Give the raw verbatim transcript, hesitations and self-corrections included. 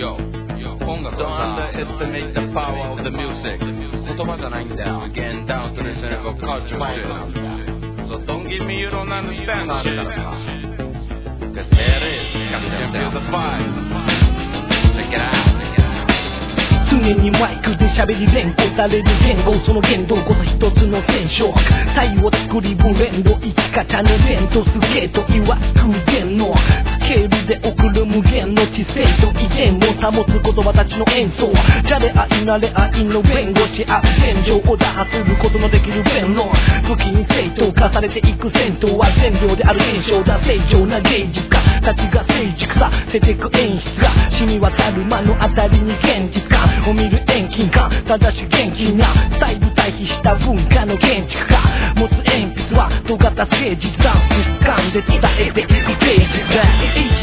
Yo, yo, 音楽はさ Don't underestimate the power of the music 言葉じゃないんだよ Again, down to the center of culture So don't give me you don't understand shit Cause there it is, you can feel the vibe Check it out 常にマイクで喋り連呼される言語その言動こそ一つの戦勝差異を作りブレンド生き方の伝統すげえと言わ空前のスケールで送る無限の知性と威厳を保つ言葉たちの演奏じゃれ合いなれ合いの弁護士あ戦場を打破することのできる弁論武器に正当化されていく戦闘は善良である現象だ正常な芸術家たちが成熟させてく演出が染み渡る目の当たりに現実感を見る遠近感ただし元気なスタイル対比した文化の建築家持つ鉛筆は尖った誠実さ掴んで伝えていくページだ